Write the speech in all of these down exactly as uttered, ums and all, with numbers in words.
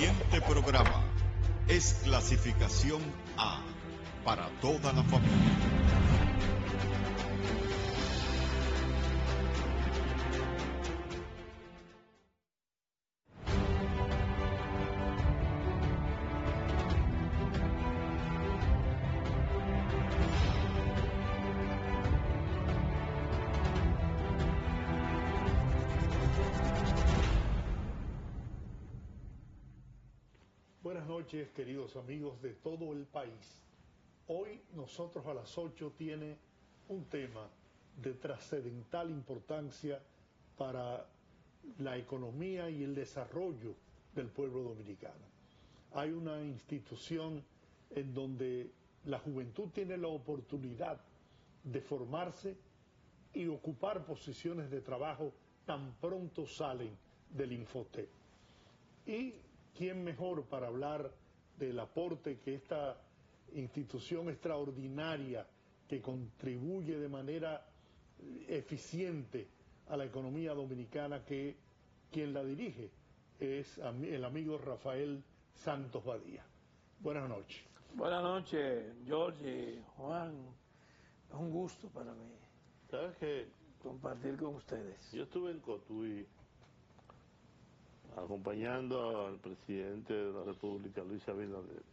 siguiente programa es clasificación A para toda la familia. Buenas noches, queridos amigos de todo el país. Hoy nosotros a las ocho tiene un tema de trascendental importancia para la economía y el desarrollo del pueblo dominicano. Hay una institución en donde la juventud tiene la oportunidad de formarse y ocupar posiciones de trabajo tan pronto salen del Infotep. Y ¿quién mejor para hablar del aporte que esta institución extraordinaria que contribuye de manera eficiente a la economía dominicana, que quien la dirige es el amigo Rafael Santos Badía? Buenas noches. Buenas noches, George, Juan. Es un gusto para mí. ¿Sabes qué? Compartir con ustedes. Yo estuve en Cotuí acompañando al presidente de la República, Luis Abinader.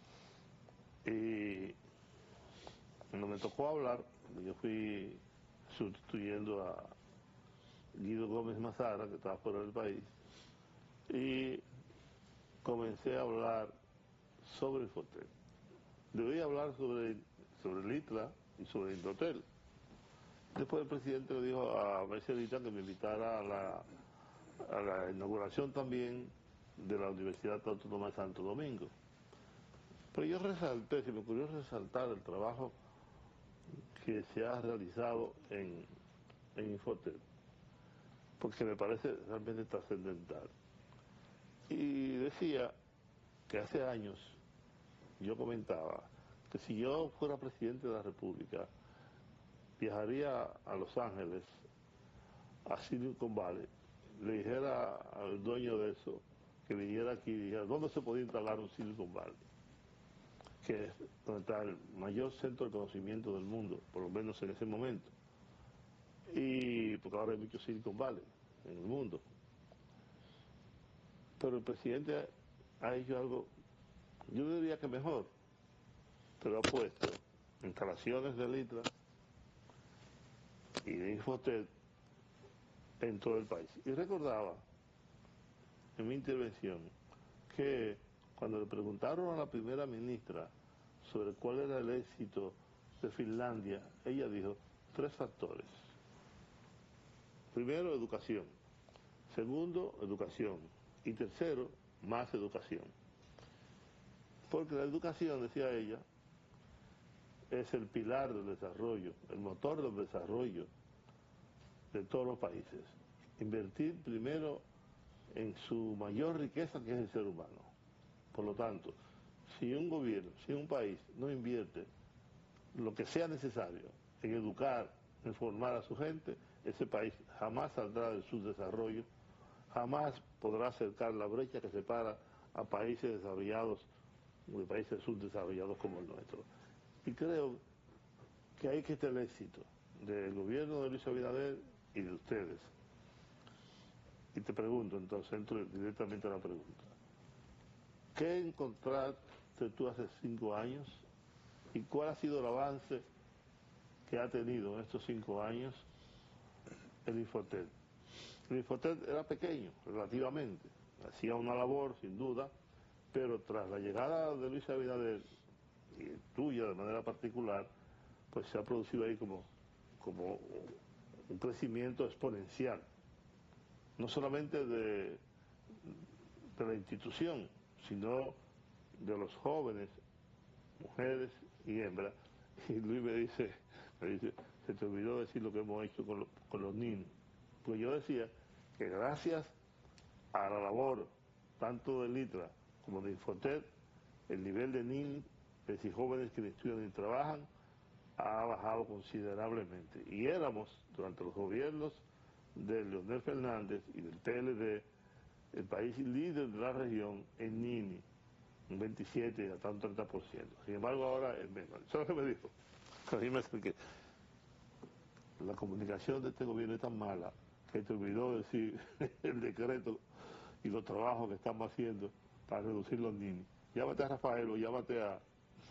Y cuando me tocó hablar, yo fui sustituyendo a Guido Gómez Mazara, que estaba fuera del país, y comencé a hablar sobre el Infotep. Debí hablar sobre, sobre el ITLA y sobre el Indotel. Después el presidente le dijo a Mercedita que me invitara a la a la inauguración también de la Universidad Autónoma de Santo Domingo. Pero yo resalté, se me ocurrió resaltar el trabajo que se ha realizado en, en Infotep, porque me parece realmente trascendental. Y decía que hace años yo comentaba que si yo fuera presidente de la República, viajaría a Los Ángeles, a Silicon Valley, le dijera al dueño de eso que viniera aquí y dijera dónde se podía instalar un Silicon Valley, que es donde está el mayor centro de conocimiento del mundo, por lo menos en ese momento. Y porque ahora hay muchos Silicon Valley en el mundo. Pero el presidente ha hecho algo, yo diría que mejor, pero ha puesto instalaciones de ITLA y de Infotep en todo el país. Y recordaba en mi intervención que cuando le preguntaron a la primera ministra sobre cuál era el éxito de Finlandia, ella dijo tres factores. Primero, educación. Segundo, educación. Y tercero, más educación. Porque la educación, decía ella, es el pilar del desarrollo, el motor del desarrollo de todos los países. Invertir primero en su mayor riqueza, que es el ser humano. Por lo tanto, si un gobierno, si un país no invierte lo que sea necesario en educar, en formar a su gente, ese país jamás saldrá del subdesarrollo, jamás podrá acercar la brecha que separa a países desarrollados de países subdesarrollados como el nuestro. Y creo que ahí que está el éxito del gobierno de Luis Abinader y de ustedes. Y te pregunto, entonces, entro directamente a la pregunta. ¿Qué encontraste tú hace cinco años y cuál ha sido el avance que ha tenido en estos cinco años el Infotep? El Infotep era pequeño, relativamente, hacía una labor, sin duda, pero tras la llegada de Luis Abinader y tuya de manera particular, pues se ha producido ahí como, como un crecimiento exponencial, no solamente de, de la institución, sino de los jóvenes, mujeres y hembras. Y Luis me dice, me dice, se te olvidó decir lo que hemos hecho con, lo, con los niños. Pues yo decía que gracias a la labor tanto del ITLA como de Infotep, el nivel de niños y jóvenes que estudian y trabajan ha bajado considerablemente. Y éramos, durante los gobiernos de Leonel Fernández y del P L D, el país líder de la región en Nini, un veintisiete hasta un treinta por ciento. Sin embargo, ahora es menos. Eso es lo que me dijo. Dime que la comunicación de este gobierno es tan mala que te olvidó decir el decreto y los trabajos que estamos haciendo para reducir los ninis. Llámate a Rafael o llámate a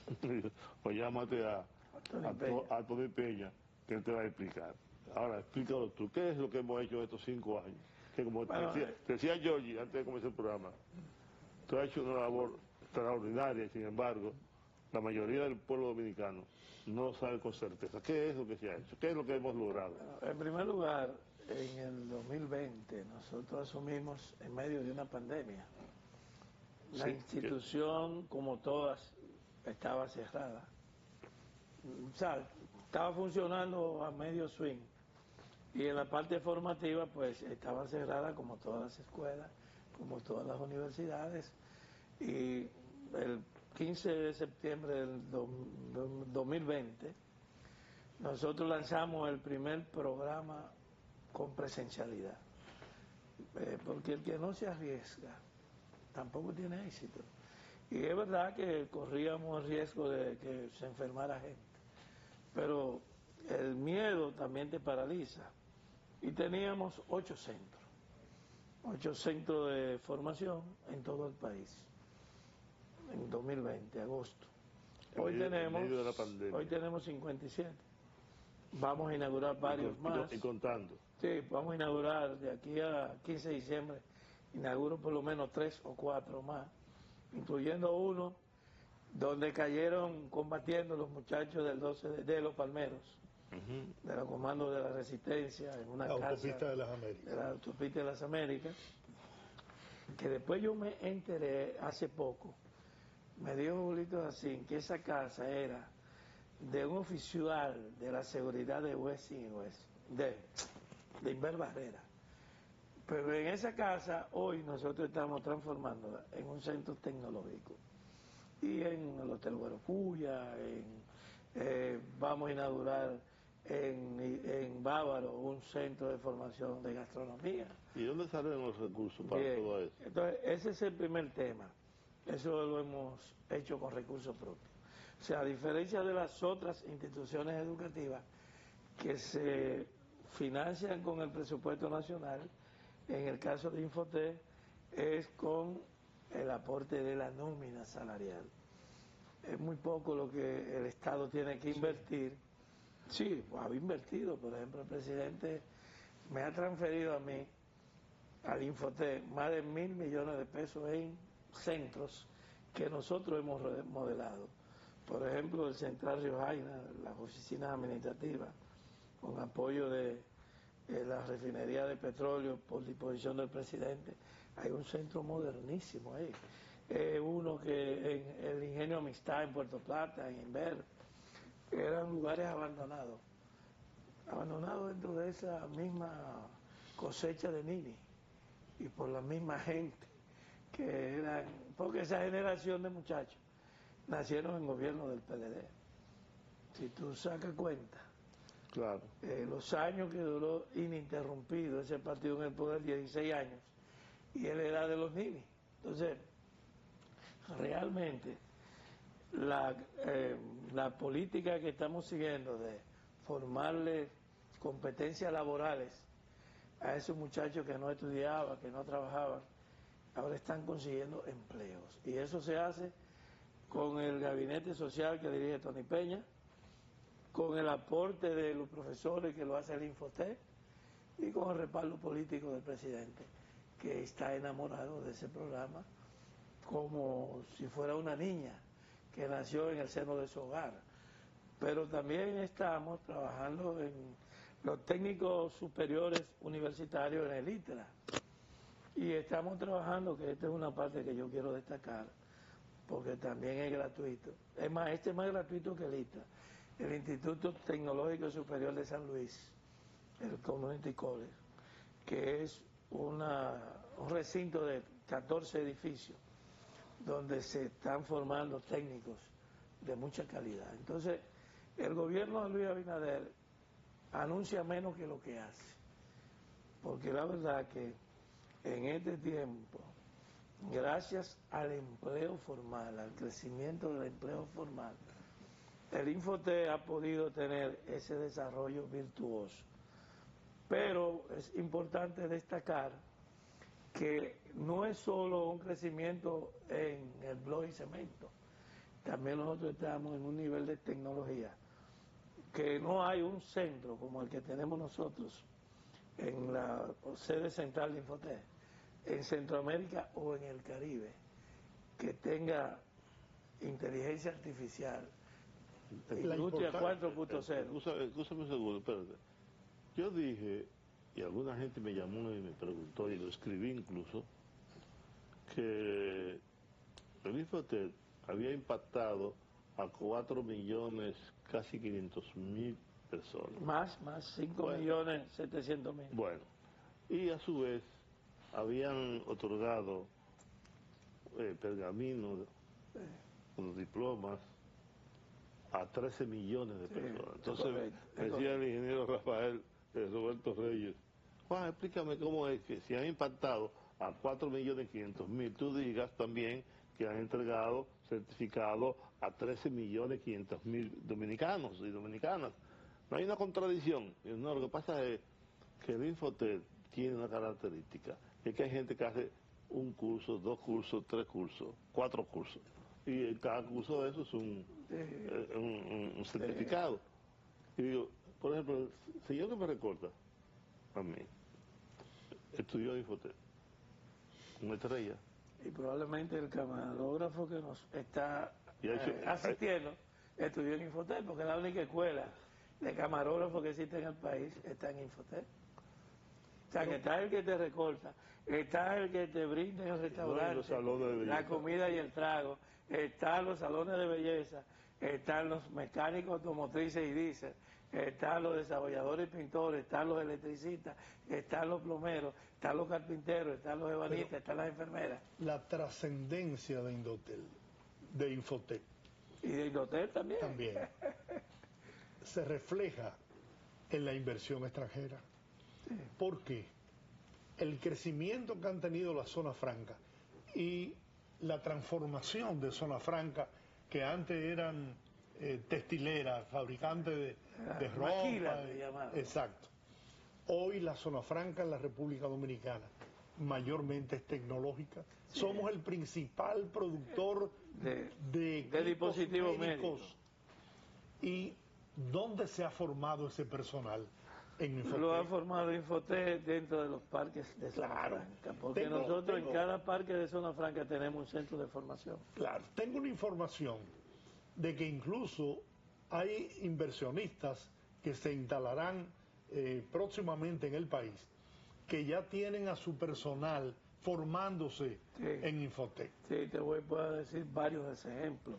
o llámate a, a, to, a Tony Peña, que él te va a explicar. Ahora, explícalo tú, ¿qué es lo que hemos hecho en estos cinco años? Que como bueno, te, decía, te decía Georgie antes de comenzar el programa, tú has hecho una labor extraordinaria, sin embargo, la mayoría del pueblo dominicano no sabe con certeza qué es lo que se ha hecho, qué es lo que hemos logrado. En primer lugar, en el dos mil veinte nosotros asumimos en medio de una pandemia. La sí, institución, que... como todas, estaba cerrada. O sea, estaba funcionando a medio swing. Y en la parte formativa, pues, estaba cerrada como todas las escuelas, como todas las universidades. Y el quince de septiembre del dos mil veinte, nosotros lanzamos el primer programa con presencialidad. Eh, porque el que no se arriesga tampoco tiene éxito. Y es verdad que corríamos el riesgo de que se enfermara gente. Pero el miedo también te paraliza. Y teníamos ocho centros. Ocho centros de formación en todo el país. En dos mil veinte, agosto. Hoy medio, tenemos, medio de la pandemia. Hoy tenemos cincuenta y siete. Vamos a inaugurar varios y, más. Y contando. Sí, vamos a inaugurar de aquí a quince de diciembre. Inauguro por lo menos tres o cuatro más, incluyendo uno donde cayeron combatiendo los muchachos del doce de, de los Palmeros, uh-huh. de los comandos de la Resistencia, en una la casa autopista de las Américas. de la autopista de las Américas, que después yo me enteré hace poco, me dijo Julito así, que esa casa era de un oficial de la seguridad de West y West, de, de Inver Barrera. Pero en esa casa, hoy nosotros estamos transformándola en un centro tecnológico. Y en el Hotel Guarocuya, en, eh, vamos a inaugurar en, en Bávaro un centro de formación de gastronomía. ¿Y dónde salen los recursos para Bien. todo eso? Entonces, ese es el primer tema. Eso lo hemos hecho con recursos propios. O sea, a diferencia de las otras instituciones educativas que se financian con el presupuesto nacional, en el caso de Infotec es con el aporte de la nómina salarial. Es muy poco lo que el Estado tiene que invertir. Sí, pues, ha invertido. Por ejemplo, el presidente me ha transferido a mí, al Infotec, más de mil millones de pesos en centros que nosotros hemos modelado. Por ejemplo, el Central Río Jaina, las oficinas administrativas, con apoyo de eh, la refinería de petróleo por disposición del presidente. Hay un centro modernísimo ahí. Eh, uno que en el Ingenio Amistad en Puerto Plata, en Inver, eran lugares abandonados. Abandonados dentro de esa misma cosecha de Nini y por la misma gente que eran, porque esa generación de muchachos nacieron en gobierno del P L D. Si tú sacas cuenta, claro. eh, los años que duró ininterrumpido ese partido en el poder, dieciséis años, y él era de los Nini. Entonces, realmente, la, eh, la política que estamos siguiendo de formarle competencias laborales a esos muchachos que no estudiaban, que no trabajaban, ahora están consiguiendo empleos. Y eso se hace con el gabinete social que dirige Tony Peña, con el aporte de los profesores que lo hace el Infotec y con el respaldo político del presidente, que está enamorado de ese programa como si fuera una niña que nació en el seno de su hogar. Pero también estamos trabajando en los técnicos superiores universitarios en el ITRA. Y estamos trabajando, que esta es una parte que yo quiero destacar, porque también es gratuito. Es más, este es más gratuito que el ITRA. El Instituto Tecnológico Superior de San Luis, el Community College, que es una, un recinto de catorce edificios, donde se están formando técnicos de mucha calidad. Entonces, el gobierno de Luis Abinader anuncia menos que lo que hace, porque la verdad que en este tiempo, gracias al empleo formal, al crecimiento del empleo formal, el Infotep ha podido tener ese desarrollo virtuoso. Pero es importante destacar que no es solo un crecimiento en el blog y cemento, también nosotros estamos en un nivel de tecnología que no hay un centro como el que tenemos nosotros en la sede central de Infotep, en Centroamérica o en el Caribe, que tenga inteligencia artificial, La industria importancia- cuatro punto cero. Escúchame, escúchame un segundo, espérate. Yo dije, y alguna gente me llamó y me preguntó, y lo escribí incluso, que el Infotep había impactado a cuatro millones, casi quinientos mil personas. Más, más, cinco Bueno. millones setecientos mil. Bueno, y a su vez habían otorgado eh, pergaminos, los diplomas a trece millones de Sí, personas. es Entonces, correcto, es me decía correcto. el ingeniero Rafael eh, Roberto Reyes, Juan, explícame cómo es que si han impactado a cuatro millones quinientos mil, tú digas también que han entregado certificado a trece millones quinientos mil dominicanos y dominicanas. No hay una contradicción. Y no, lo que pasa es que el Infotep tiene una característica, es que hay gente que hace un curso, dos cursos, tres cursos, cuatro cursos. Y cada curso de eso es un, eh, un, un- un certificado. Y digo, por ejemplo, el señor que me recorta a mí, estudió Infotep, una estrella. Y probablemente el camarógrafo que nos está Y ha hecho- eh, asistiendo estudió en Infotep, porque la única escuela de camarógrafos que existe en el país está en Infotep. O sea, que está el que te recorta, está el que te brinda en el restaurante, los salones de la belleza. comida y el trago, están los salones de belleza, están los mecánicos automotrices y diésel, están los desarrolladores y pintores, están los electricistas, están los plomeros, están los carpinteros, están los ebanistas, Pero- están las enfermeras. La trascendencia de Indotel, de Infotep, Y de Indotel también. también se refleja en la inversión extranjera. Porque el crecimiento que han tenido las zonas francas y la transformación de zonas francas que antes eran eh, textileras, fabricantes de, de Ah, ropa. maquilas, eh, le llamaban. exacto. Hoy la zona franca en la República Dominicana mayormente es tecnológica. Somos el principal productor De- de, de equipos dispositivos médicos. médicos. ¿Y dónde se ha formado ese personal? En Infotep. Lo ha formado Infotep dentro de los parques de zona Claro. franca, porque Tengo- nosotros tengo- en cada parque de zona franca tenemos un centro de formación. Claro, tengo una información de que incluso hay inversionistas que se instalarán eh, próximamente en el país, que ya tienen a su personal formándose Sí. en Infotep. Sí, te voy a decir varios de esos ejemplos.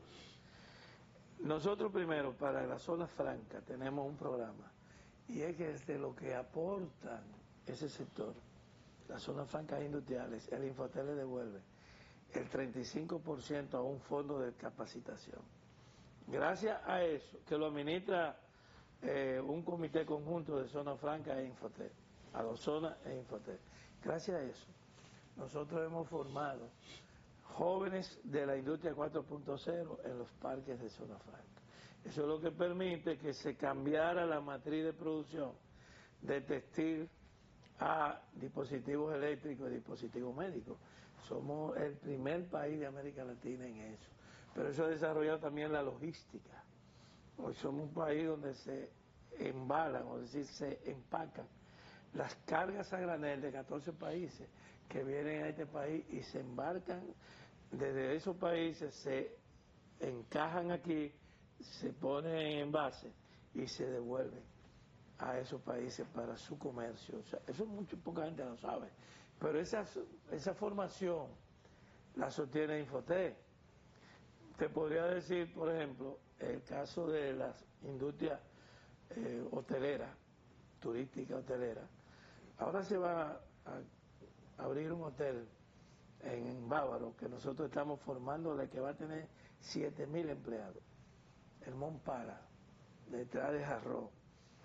Nosotros primero, para la zona franca, tenemos un programa, y es que desde lo que aportan ese sector, las zonas francas industriales, el Infotep le devuelve el treinta y cinco por ciento a un fondo de capacitación. Gracias a eso, que lo administra eh, un comité conjunto de zona franca e Infotep, a dos zonas e Infotep. Gracias a eso, nosotros hemos formado jóvenes de la industria cuatro punto cero en los parques de zona franca. Eso es lo que permite que se cambiara la matriz de producción de textil a dispositivos eléctricos y dispositivos médicos. Somos el primer país de América Latina en eso. Pero eso ha desarrollado también la logística. Hoy somos un país donde se embalan, o decir, se empacan las cargas a granel de catorce países que vienen a este país y se embarcan desde esos países, se encajan aquí, se ponen en envase y se devuelven a esos países para su comercio. O sea, eso mucho, poca gente lo sabe. Pero esa, esa formación la sostiene Infotep. Te podría decir, por ejemplo, el caso de las industrias eh, hoteleras, turísticas hoteleras. Ahora se va a abrir un hotel en Bávaro que nosotros estamos formando, de que va a tener siete mil empleados. El Montpara, detrás de Jarró.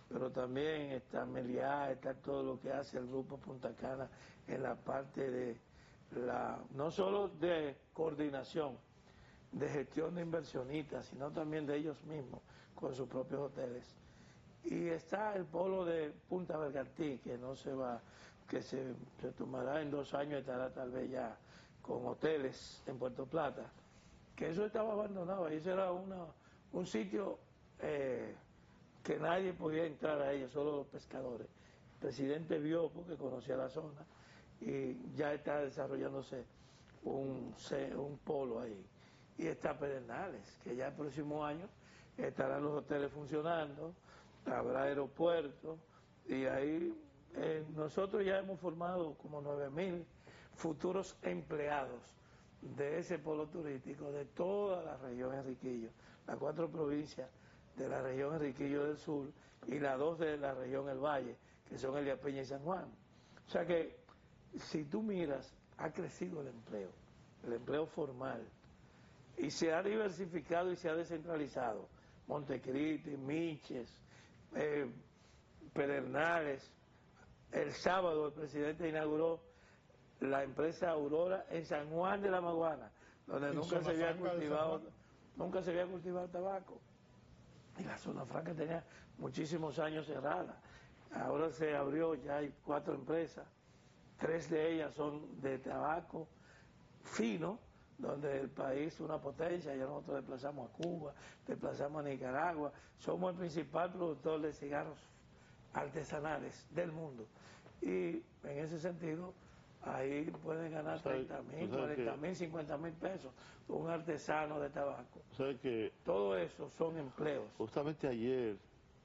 pero también está Meliá, está todo lo que hace el Grupo Punta Cana en la parte de la, no solo de coordinación, de gestión de inversionistas, sino también de ellos mismos, con sus propios hoteles. Y está el polo de Punta Bergantín, que no se va, que se, se tomará en dos años, estará tal vez ya con hoteles en Puerto Plata, que eso estaba abandonado, eso era una, un sitio eh, que nadie podía entrar a ella, solo los pescadores. El presidente vio, porque conocía la zona, y ya está desarrollándose un, un polo ahí. Y está Pedernales, que ya el próximo año estarán los hoteles funcionando, habrá aeropuertos, y ahí eh, nosotros ya hemos formado como nueve mil futuros empleados de ese polo turístico, de toda la región Enriquillo, las cuatro provincias de la región Enriquillo del Sur y las dos de la región El Valle, que son Elías Piña y San Juan. O sea que, si tú miras, ha crecido el empleo, el empleo formal, y se ha diversificado y se ha descentralizado. Montecristi, Miches, eh, Pedernales. El sábado el presidente inauguró la empresa Aurora en San Juan de la Maguana, donde nunca se había cultivado, nunca se había cultivado tabaco. Y la zona franca tenía muchísimos años cerrada. Ahora se abrió, ya hay cuatro empresas, tres de ellas son de tabaco fino, donde el país es una potencia, ya nosotros desplazamos a Cuba, desplazamos a Nicaragua, somos el principal productor de cigarros artesanales del mundo. Y en ese sentido, ahí pueden ganar treinta mil, cuarenta mil, cincuenta mil pesos un artesano de tabaco. ¿Sabe que todo eso son empleos? Justamente ayer,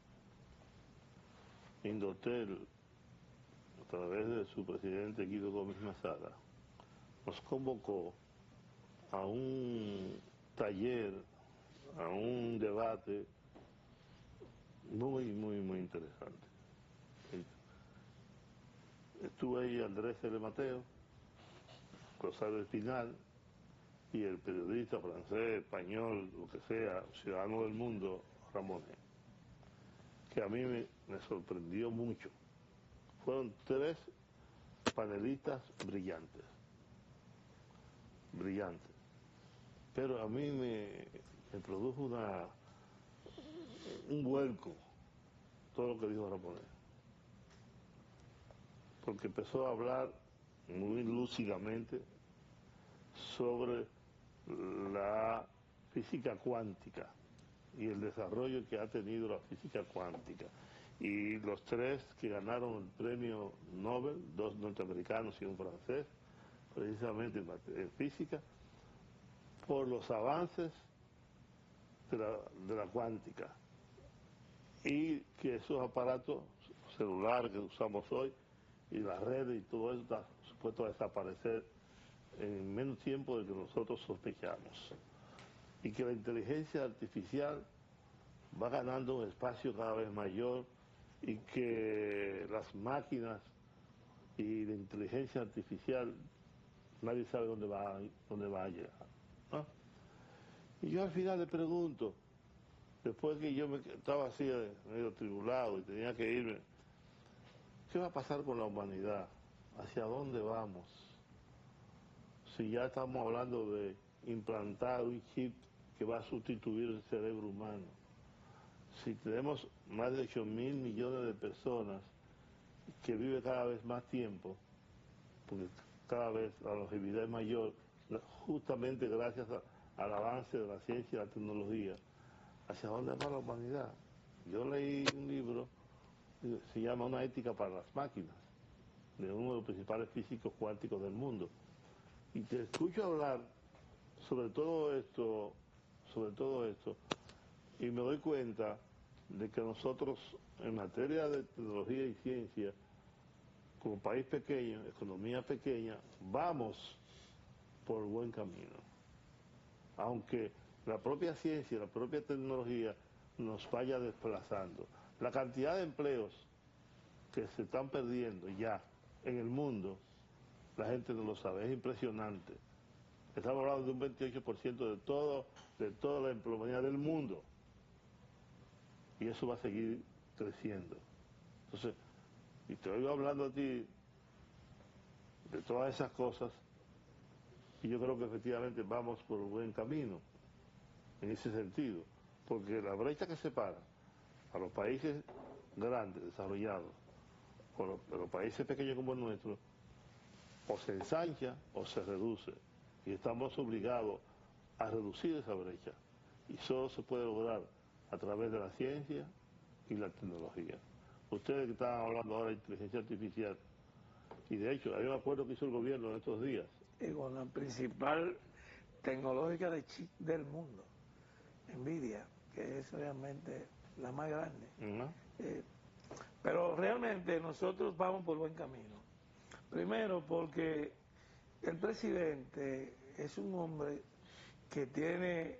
Indotel, a través de su presidente Guido Gómez Mazara, nos convocó a un taller, a un debate muy, muy, muy interesante. Estuve ahí Andrés L. Mateo, Rosario Espinal y el periodista francés, español, lo que sea, ciudadano del mundo, Ramón, que a mí me, me sorprendió mucho. Fueron tres panelistas brillantes, brillantes. Pero a mí me, me produjo una, un vuelco todo lo que dijo Ramón. Porque empezó a hablar muy lúcidamente sobre la física cuántica y el desarrollo que ha tenido la física cuántica. Y los tres que ganaron el premio Nobel, dos norteamericanos y un francés, precisamente en física, por los avances de la, de la cuántica. Y que esos aparatos celulares que usamos hoy, y las redes y todo eso está supuesto a desaparecer en menos tiempo de que nosotros sospechamos. Y que la inteligencia artificial va ganando un espacio cada vez mayor y que las máquinas y la inteligencia artificial nadie sabe dónde va, dónde va a llegar, ¿no? Y yo al final le pregunto, después que yo me estaba así medio tribulado y tenía que irme, ¿qué va a pasar con la humanidad? ¿Hacia dónde vamos? Si ya estamos hablando de implantar un chip que va a sustituir el cerebro humano, si tenemos más de ocho mil millones de personas que viven cada vez más tiempo, porque cada vez la longevidad es mayor, justamente gracias a, al avance de la ciencia y la tecnología, ¿hacia dónde va la humanidad? Yo leí un libro, se llama Una ética para las máquinas, de uno de los principales físicos cuánticos del mundo. Y te escucho hablar sobre todo esto, sobre todo esto, y me doy cuenta de que nosotros, en materia de tecnología y ciencia, como país pequeño, economía pequeña, vamos por buen camino. Aunque la propia ciencia y la propia tecnología nos vaya desplazando. La cantidad de empleos que se están perdiendo ya en el mundo, la gente no lo sabe, es impresionante. Estamos hablando de un veintiocho por ciento de todo, de toda la empleomanía del mundo. Y eso va a seguir creciendo. Entonces, y te oigo hablando a ti de todas esas cosas, y yo creo que efectivamente vamos por un buen camino en ese sentido, porque la brecha que separa a los países grandes, desarrollados, con los, los países pequeños como el nuestro, o se ensancha o se reduce, y estamos obligados a reducir esa brecha, y solo se puede lograr a través de la ciencia y la tecnología. Ustedes que están hablando ahora de inteligencia artificial, y de hecho hay un acuerdo que hizo el gobierno en estos días. Y con la principal tecnológica de chip del mundo, Nvidia, que es realmente la más grande. Uh-huh. eh, pero realmente nosotros vamos por buen camino. Primero porque el presidente es un hombre que tiene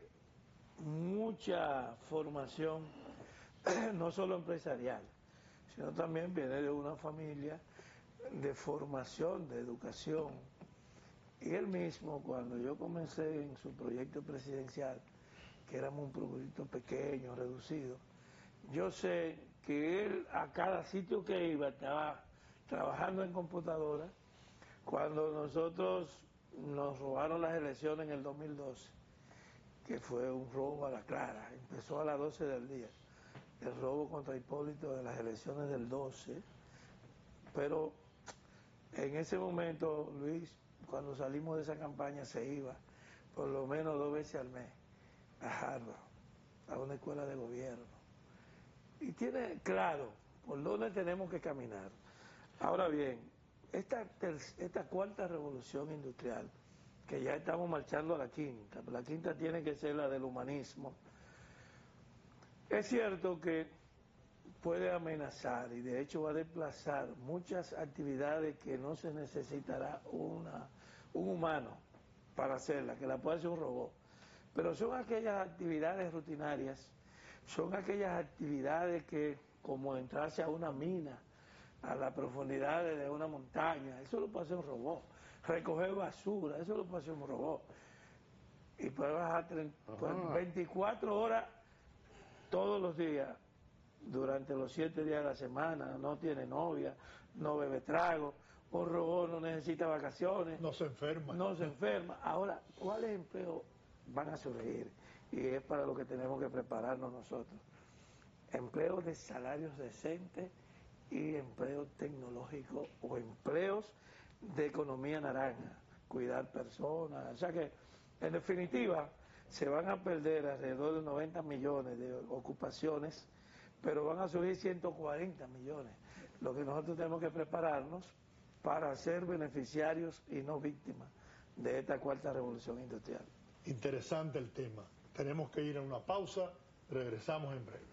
mucha formación, no solo empresarial, sino también viene de una familia de formación, de educación. Y él mismo, cuando yo comencé en su proyecto presidencial, que éramos un proyecto pequeño, reducido, yo sé que él a cada sitio que iba estaba trabajando en computadora. Cuando nosotros nos robaron las elecciones en el dos mil doce, que fue un robo a la clara, empezó a las doce del día, el robo contra Hipólito de las elecciones del doce, pero en ese momento, Luis, cuando salimos de esa campaña se iba por lo menos dos veces al mes a Harvard, a una escuela de gobierno, y tiene claro por dónde tenemos que caminar. Ahora bien, esta, esta cuarta revolución industrial, que ya estamos marchando a la quinta, la quinta tiene que ser la del humanismo, es cierto que puede amenazar y de hecho va a desplazar muchas actividades que no se necesitará una, un humano para hacerla, que la puede hacer un robot. Pero son aquellas actividades rutinarias, son aquellas actividades que, como entrarse a una mina, a las profundidades de una montaña, eso lo puede hacer un robot. Recoger basura, eso lo puede hacer un robot. Y puede bajar pues, veinticuatro horas todos los días, durante los siete días de la semana, no tiene novia, no bebe trago, un robot no necesita vacaciones. No se enferma. No se enferma. Ahora, ¿cuáles empleos van a surgir? Y es para lo que tenemos que prepararnos nosotros. Empleos de salarios decentes y empleos tecnológicos o empleos de economía naranja, cuidar personas. O sea que, en definitiva, se van a perder alrededor de noventa millones de ocupaciones, pero van a subir ciento cuarenta millones. Lo que nosotros tenemos que prepararnos para ser beneficiarios y no víctimas de esta cuarta revolución industrial. Interesante el tema. Tenemos que ir a una pausa, regresamos en breve.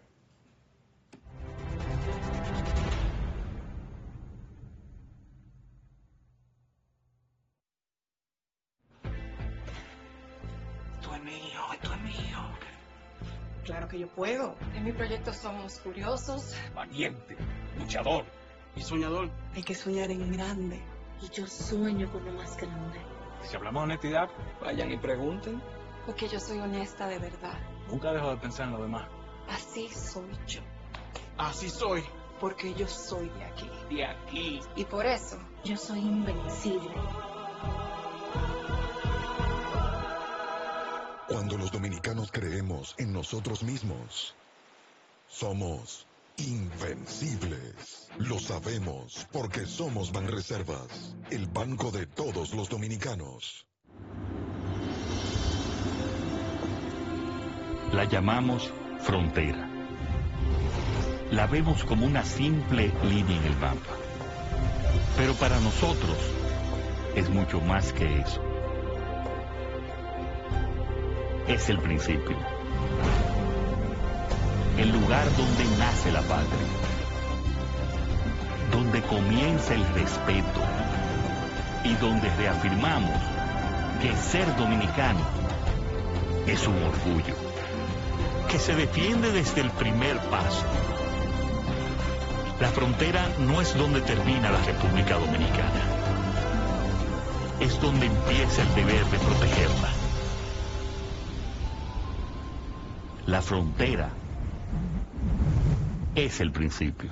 Esto es mío, esto es mío. Claro que yo puedo. En mi proyecto somos curiosos, valiente, luchador y soñador. Hay que soñar en grande. Y yo sueño con lo más grande. Si hablamos de honestidad, vayan y pregunten. Porque yo soy honesta de verdad. Nunca dejo de pensar en lo demás. Así soy yo. Así soy. Porque yo soy de aquí. De aquí. Y por eso, yo soy invencible. Cuando los dominicanos creemos en nosotros mismos, somos invencibles. Lo sabemos porque somos Banreservas, el banco de todos los dominicanos. La llamamos frontera. La vemos como una simple línea en el mapa. Pero para nosotros es mucho más que eso. Es el principio. El lugar donde nace la patria. Donde comienza el respeto. Y donde reafirmamos que ser dominicano es un orgullo. Que se defiende desde el primer paso. La frontera no es donde termina la República Dominicana. Es donde empieza el deber de protegerla. La frontera es el principio.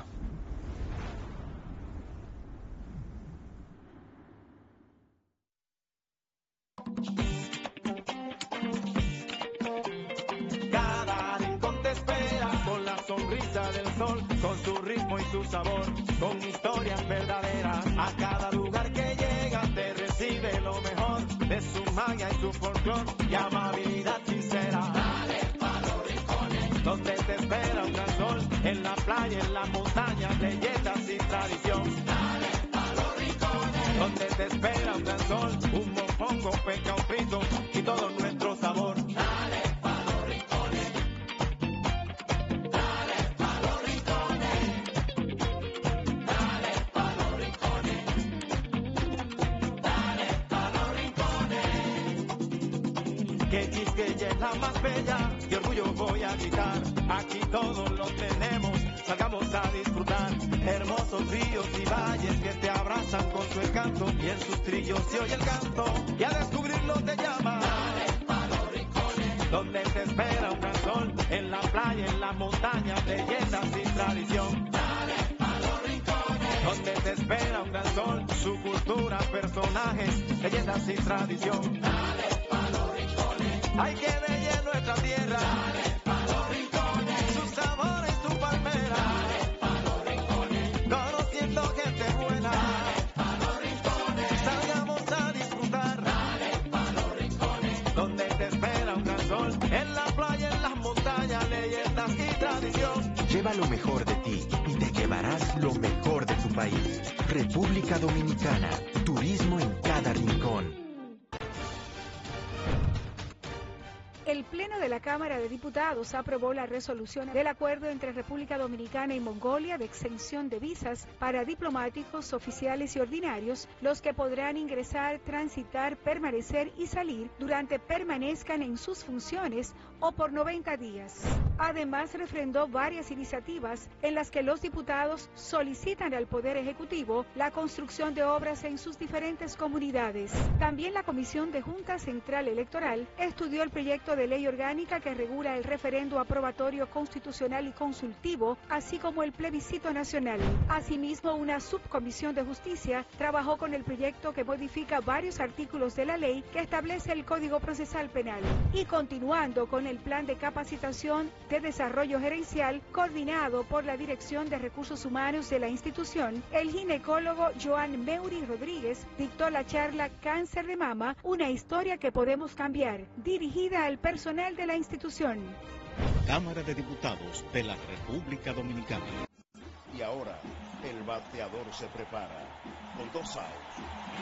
Cada rincón te espera con la sonrisa del sol, con su ritmo y su sabor, con historias verdaderas. A cada lugar que llegas te recibe lo mejor de su magia y su folclor y amabilidad sincera. Dale pa' los rincones, donde te espera un gran sol, en la playa, en la montaña, leyendas y tradición. Dale pa' los rincones, donde te espera un gran sol, un mofongo, peca, un frito y todo nuestro sabor. Dale pa' los rincones, dale pa' los rincones, dale pa' los rincones, dale pa' los rincones. Que Quisqueya es la más bella, de orgullo voy a gritar, aquí todos lo tenemos, salgamos a disfrutar, hermosos ríos y valles que te abrazan con su encanto, y en sus trillos se oye el canto, y a descubrirlo te llama. Dale pa' los rincones, donde te espera un gran sol, en la playa, en la montaña, leyendas y tradición. Dale pa' los rincones, donde te espera un gran sol, su cultura, personajes, leyendas y tradición. Dale pa' los rincones, hay que bella en nuestra tierra. Dale pa' los rincones, su sabor es tu palmera. Dale pa' los rincones, conociendo gente buena. Dale pa' los rincones, salgamos a disfrutar. Dale pa' los rincones, donde te espera un gran sol, en la playa, en las montañas, leyendas y tradición. Lleva lo mejor de ti y te llevarás lo mejor de tu país. República Dominicana, turismo en cada rincón. El Pleno de la Cámara de Diputados aprobó la resolución del acuerdo entre República Dominicana y Mongolia de exención de visas para diplomáticos, oficiales y ordinarios, los que podrán ingresar, transitar, permanecer y salir durante permanezcan en sus funciones o por noventa días. Además, refrendó varias iniciativas en las que los diputados solicitan al Poder Ejecutivo la construcción de obras en sus diferentes comunidades. También la Comisión de Junta Central Electoral estudió el proyecto de ley orgánica que regula el referendo aprobatorio constitucional y consultivo, así como el plebiscito nacional. Asimismo, una subcomisión de justicia trabajó con el proyecto que modifica varios artículos de la ley que establece el Código Procesal Penal. Y continuando con el plan de capacitación de desarrollo gerencial coordinado por la Dirección de Recursos Humanos de la institución, el ginecólogo Joan Meuri Rodríguez dictó la charla Cáncer de Mama, una historia que podemos cambiar, dirigida al personal de la institución. Cámara de Diputados de la República Dominicana. Y ahora, el bateador se prepara con dos outs.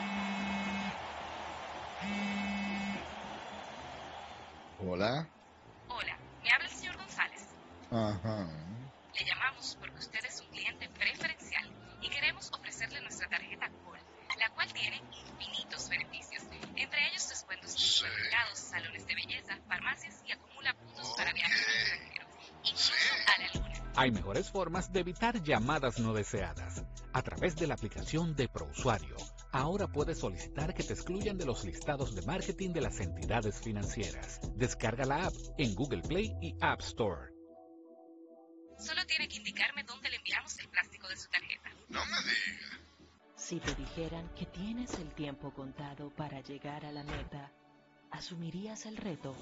Hola. Hola, me habla el señor González. Ajá. Le llamamos porque usted es un cliente preferencial y queremos ofrecerle nuestra tarjeta Gold, la cual tiene infinitos beneficios, entre ellos descuentos en Sí. supermercados, salones de belleza, farmacias y acumula puntos Ok. para viajes extranjeros, incluso Sí. a la luna. Hay mejores formas de evitar llamadas no deseadas. A través de la aplicación de ProUsuario, ahora puedes solicitar que te excluyan de los listados de marketing de las entidades financieras. Descarga la app en Google Play y App Store. Solo tiene que indicarme dónde le enviamos el plástico de su tarjeta. No me digas. Si te dijeran que tienes el tiempo contado para llegar a la meta, ¿asumirías el reto?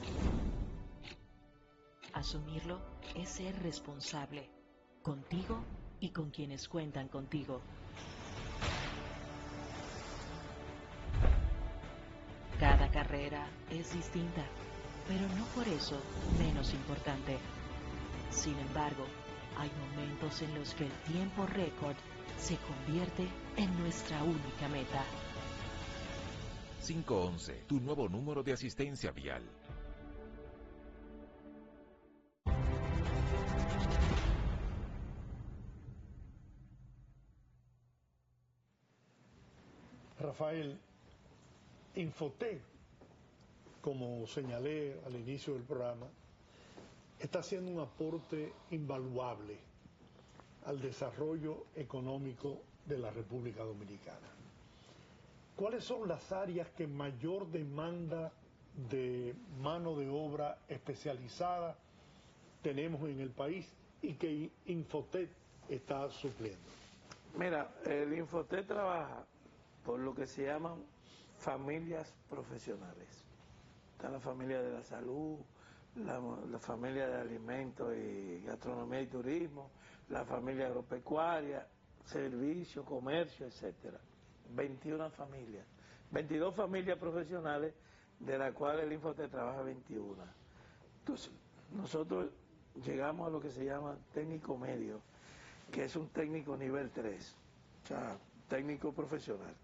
Asumirlo es ser responsable, contigo y con quienes cuentan contigo. Cada carrera es distinta, pero no por eso menos importante. Sin embargo, hay momentos en los que el tiempo récord se convierte en nuestra única meta. cinco once, tu nuevo número de asistencia vial. Rafael, Infotec, como señalé al inicio del programa, está haciendo un aporte invaluable al desarrollo económico de la República Dominicana. ¿Cuáles son las áreas que mayor demanda de mano de obra especializada tenemos en el país y que Infotet está supliendo? Mira, el Infotet trabaja por lo que se llaman familias profesionales. Está la familia de la salud, la, la familia de alimentos y gastronomía y turismo, la familia agropecuaria, servicio, comercio, etcétera. veintiuna familias, veintidós familias profesionales, de las cuales el Infotet trabaja veintiuna. Entonces, nosotros llegamos a lo que se llama técnico medio, que es un técnico nivel tres, o sea, técnico profesional.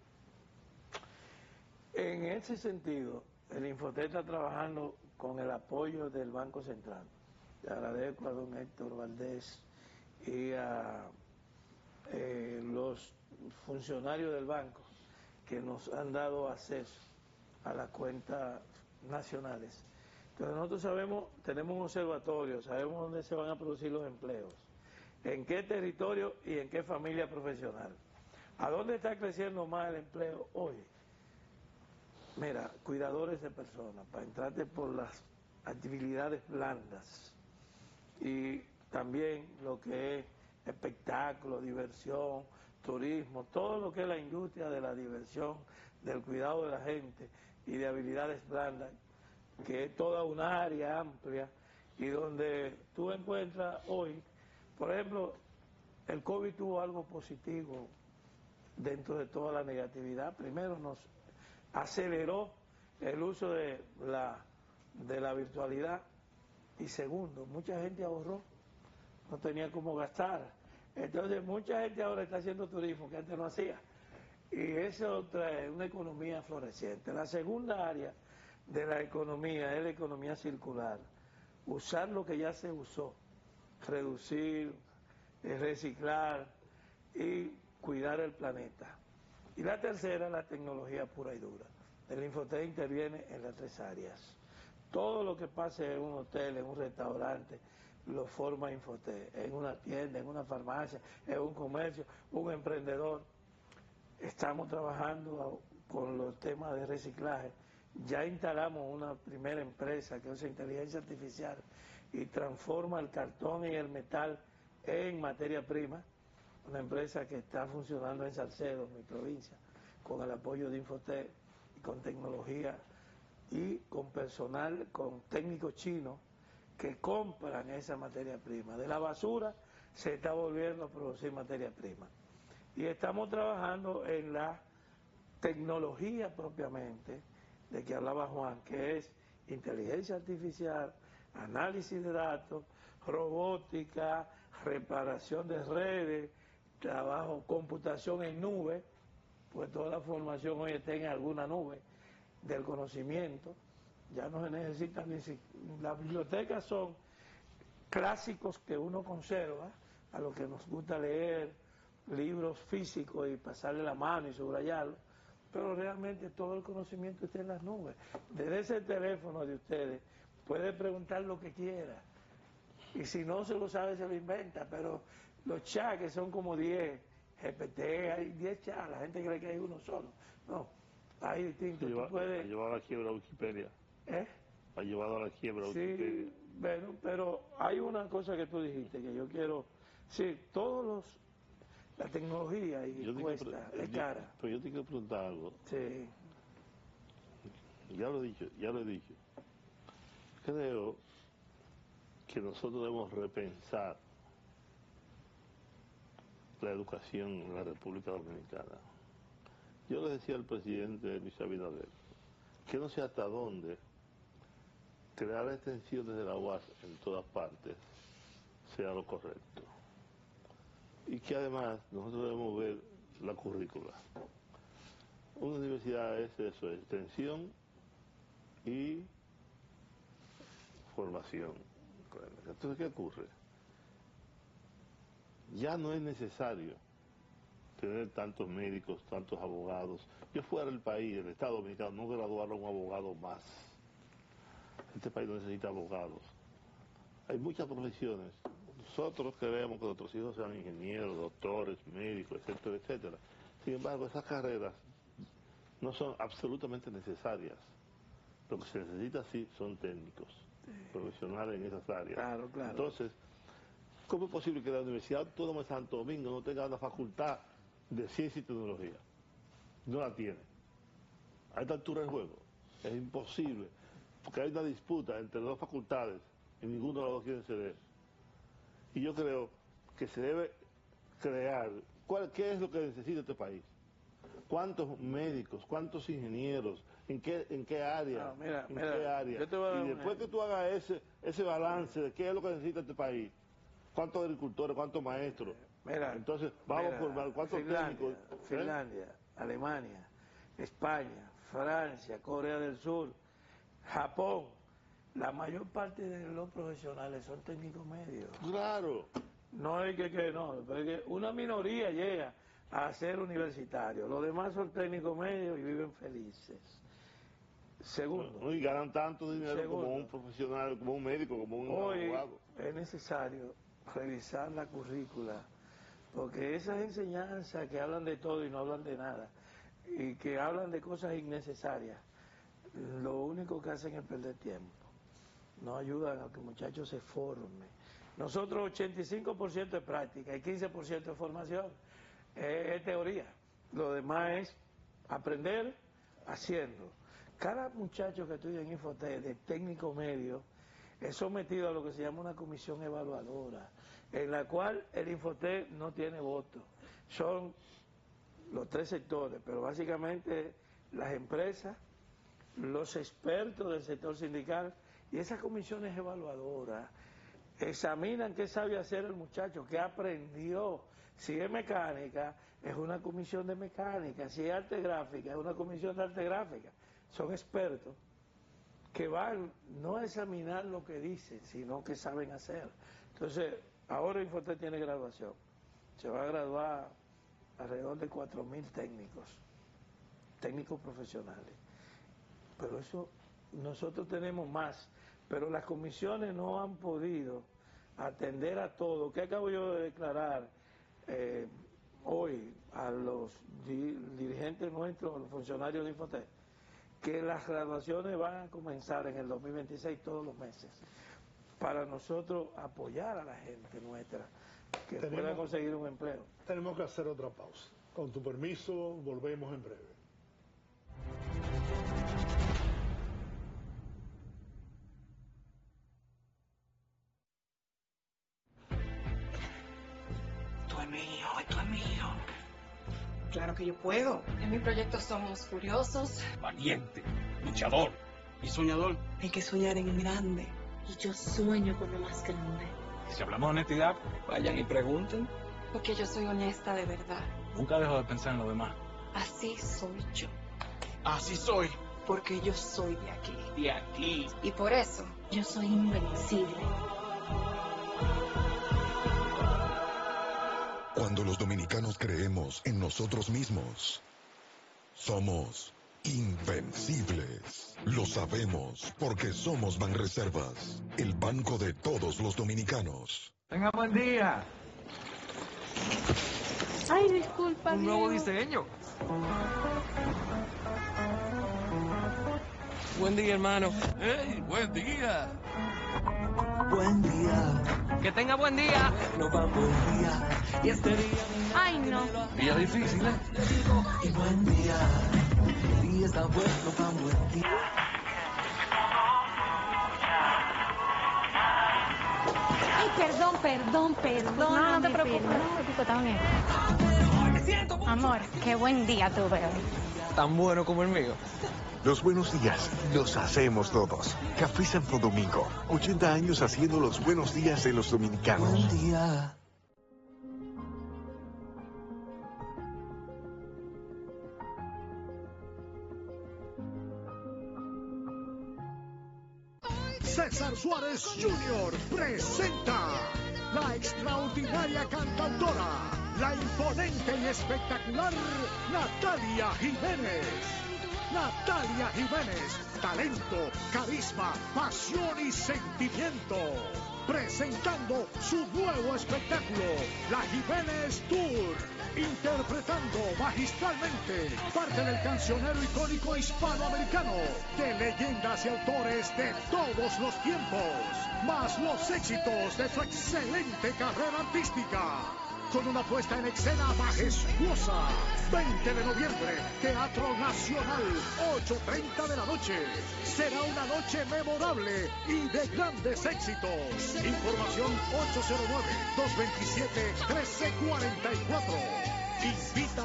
En ese sentido, el Infotet está trabajando con el apoyo del Banco Central. Le agradezco a don Héctor Valdés y a eh, los funcionarios del banco que nos han dado acceso a las cuentas nacionales. Entonces nosotros sabemos, tenemos un observatorio, sabemos dónde se van a producir los empleos, en qué territorio y en qué familia profesional. ¿A dónde está creciendo más el empleo hoy? Mira, cuidadores de personas, para entrarte por las actividades blandas y también lo que es espectáculo, diversión, turismo, todo lo que es la industria de la diversión, del cuidado de la gente y de habilidades blandas, que es toda una área amplia y donde tú encuentras hoy, por ejemplo, el COVID tuvo algo positivo dentro de toda la negatividad. Primero nos aceleró el uso de la, de la virtualidad y segundo, mucha gente ahorró, no tenía cómo gastar. Entonces mucha gente ahora está haciendo turismo que antes no hacía y eso trae una economía floreciente. La segunda área de la economía es la economía circular, usar lo que ya se usó, reducir, reciclar y cuidar el planeta. Y la tercera, la tecnología pura y dura. El Infotet interviene en las tres áreas. Todo lo que pase en un hotel, en un restaurante, lo forma Infotet. En una tienda, en una farmacia, en un comercio, un emprendedor. Estamos trabajando con los temas de reciclaje. Ya instalamos una primera empresa que usa inteligencia artificial y transforma el cartón y el metal en materia prima. Una empresa que está funcionando en Salcedo, en mi provincia, con el apoyo de Infotet y con tecnología y con personal, con técnicos chinos que compran esa materia prima. De la basura se está volviendo a producir materia prima. Y estamos trabajando en la tecnología propiamente, de que hablaba Juan, que es inteligencia artificial, análisis de datos, robótica, reparación de redes, trabajo, computación en nube, pues toda la formación hoy está en alguna nube del conocimiento, ya no se necesita ni si, las bibliotecas son clásicos que uno conserva, a los que nos gusta leer libros físicos y pasarle la mano y subrayarlo, pero realmente todo el conocimiento está en las nubes. Desde ese teléfono de ustedes puede preguntar lo que quiera y si no se lo sabe se lo inventa, pero los chats que son como diez, G P T, hay diez chats, la gente cree que hay uno solo. No, hay distintos. Lleva, Tú puedes... Ha llevado a la quiebra a Wikipedia. ¿Eh? Ha llevado a la quiebra a sí, Wikipedia. Bueno, pero hay una cosa que tú dijiste que yo quiero... Sí, todos los... La tecnología y yo cuesta, que, es cara. Pero yo te quiero preguntar algo. Sí. Ya lo he dicho, ya lo he dicho. Creo que nosotros debemos repensar la educación en la República Dominicana. Yo le decía al presidente Luis Abinader que no sé hasta dónde crear extensiones de la U A S en todas partes sea lo correcto. Y que además nosotros debemos ver la currícula. Una universidad es eso, extensión y formación. Entonces, ¿qué ocurre? Ya no es necesario tener tantos médicos, tantos abogados. Yo fuera del país, el Estado Dominicano, no graduar a un abogado más. Este país no necesita abogados. Hay muchas profesiones. Nosotros queremos que nuestros hijos sean ingenieros, doctores, médicos, etcétera, etcétera. Sin embargo, esas carreras no son absolutamente necesarias. Lo que se necesita sí son técnicos, sí, profesionales en esas áreas. Claro, claro. Entonces, ¿Cómo es posible que la Universidad Autónoma de Santo Domingo no tenga una facultad de ciencia y tecnología? No la tiene. A esta altura del juego es imposible, porque hay una disputa entre las dos facultades y ninguno de los dos quiere ceder. Y yo creo que se debe crear, ¿cuál, ¿qué es lo que necesita este país? ¿Cuántos médicos, cuántos ingenieros, en qué, en qué área? No, mira, ¿En mira, qué área? yo te voy a dar Y un después que tú hagas ese, ese balance de qué es lo que necesita este país, ¿cuántos agricultores, cuántos maestros? Mira, entonces vamos mira, a formar cuántos Finlandia, técnicos. Finlandia, ¿eh? Alemania, España, Francia, Corea del Sur, Japón. La mayor parte de los profesionales son técnicos medios. Claro. No es que, que no, es que una minoría llega a ser universitario. Los demás son técnicos medios y viven felices. Segundo. No, y ganan tanto dinero segundo, como un profesional, como un médico, como un hoy abogado. Es necesario revisar la currícula, porque esas enseñanzas que hablan de todo y no hablan de nada, y que hablan de cosas innecesarias, lo único que hacen es perder tiempo. No ayudan a que el muchacho se forme. Nosotros ochenta y cinco por ciento de práctica y quince por ciento de formación es, es teoría. Lo demás es aprender haciendo. Cada muchacho que estudia en Infotec de técnico medio es sometido a lo que se llama una comisión evaluadora, en la cual el Infotec no tiene voto. Son los tres sectores, pero básicamente las empresas, los expertos del sector sindical, y esas comisiones evaluadoras examinan qué sabe hacer el muchacho, qué aprendió. Si es mecánica, es una comisión de mecánica. Si es arte gráfica, es una comisión de arte gráfica. Son expertos que van no a examinar lo que dicen, sino que saben hacer. Entonces, ahora Infotec tiene graduación. Se va a graduar alrededor de cuatro mil técnicos, técnicos profesionales. Pero eso, nosotros tenemos más, pero las comisiones no han podido atender a todo. ¿Qué acabo yo de declarar eh, hoy a los di dirigentes nuestros, a los funcionarios de Infotec? Que las graduaciones van a comenzar en el dos mil veintiséis todos los meses, para nosotros apoyar a la gente nuestra que tenemos, pueda conseguir un empleo. Tenemos que hacer otra pausa. Con tu permiso, volvemos en breve. Tú es mío, tú es mío. Claro que yo puedo. En mi proyecto somos curiosos, valiente, luchador y soñador. Hay que soñar en grande. Y yo sueño con lo más grande. Si hablamos de honestidad, vayan y pregunten. porque yo soy honesta de verdad. Nunca dejo de pensar en lo demás. Así soy yo. Así soy. Porque yo soy de aquí. De aquí. Y por eso, yo soy invencible. Cuando los dominicanos creemos en nosotros mismos, somos invencibles. Lo sabemos porque somos Banreservas, el banco de todos los dominicanos. Tenga buen día. Ay, disculpa. Un nuevo diseño. Buen día, hermano. ¡Hey, buen día! Buen día. Que tenga buen día. No va buen día. Y este día... Ay, no. Día difícil, ¿eh? Y buen día. El día está bueno, tan buen día. Ay, perdón, perdón, perdón. No, no te preocupes. No te preocupes, también. Amor, qué buen día tuve hoy. Tan bueno como el mío. Los buenos días los hacemos todos. Café Santo Domingo, ochenta años haciendo los buenos días de los dominicanos. Buen día. César Suárez junior presenta la extraordinaria cantautora, la imponente y espectacular Natalia Jiménez. Natalia Jiménez, talento, carisma, pasión y sentimiento. Presentando su nuevo espectáculo, La Jiménez Tour. interpretando magistralmente parte del cancionero icónico hispanoamericano, de leyendas y autores de todos los tiempos, más los éxitos de su excelente carrera artística, con una puesta en escena majestuosa. veinte de noviembre, Teatro Nacional, ocho y treinta de la noche. Será una noche memorable y de grandes éxitos. Información ocho cero nueve, dos dos siete, uno tres cuatro cuatro. Invita.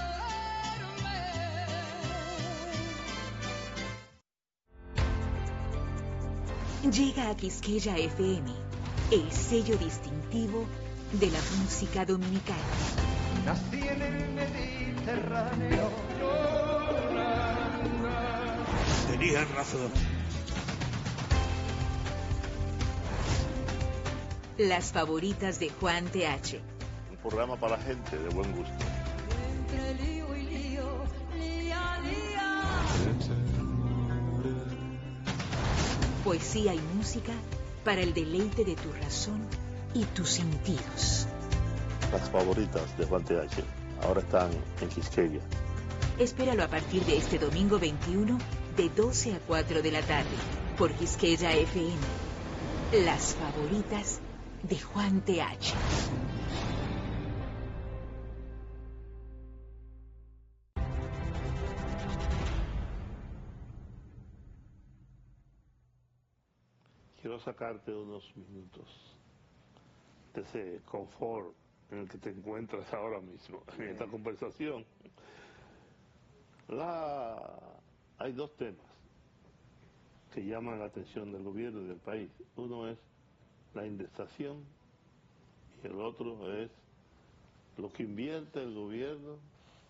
Llega a Quisqueya F M, el sello distintivo de la música dominicana. Nací en el Mediterráneo. Tenían razón. Las favoritas de Juan T H. Un programa para gente de buen gusto. Entre lío y lío, lía, lía. Poesía y música para el deleite de tu razón y tus sentidos. Las favoritas de Juan T H ahora están en Quisqueya. Espéralo a partir de este domingo veintiuno de doce a cuatro de la tarde por Quisqueya F M. Las favoritas de Juan T H. Quiero sacarte unos minutos de ese confort en el que te encuentras ahora mismo, en esta conversación. La... Hay dos temas que llaman la atención del gobierno y del país. Uno es la indexación y el otro es lo que invierte el gobierno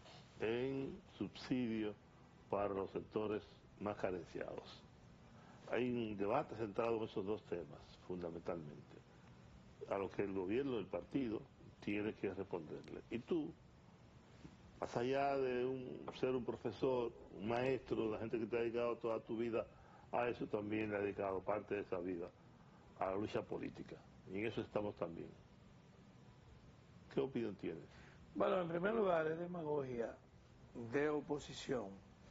en subsidios para los sectores más carenciados. Hay un debate centrado en esos dos temas, fundamentalmente, a lo que el gobierno del partido tiene que responderle. Y tú, más allá de un, ser un profesor, un maestro, la gente que te ha dedicado toda tu vida a eso, también le ha dedicado parte de esa vida a la lucha política. Y en eso estamos también. ¿Qué opinión tienes? Bueno, en primer lugar, es demagogia de oposición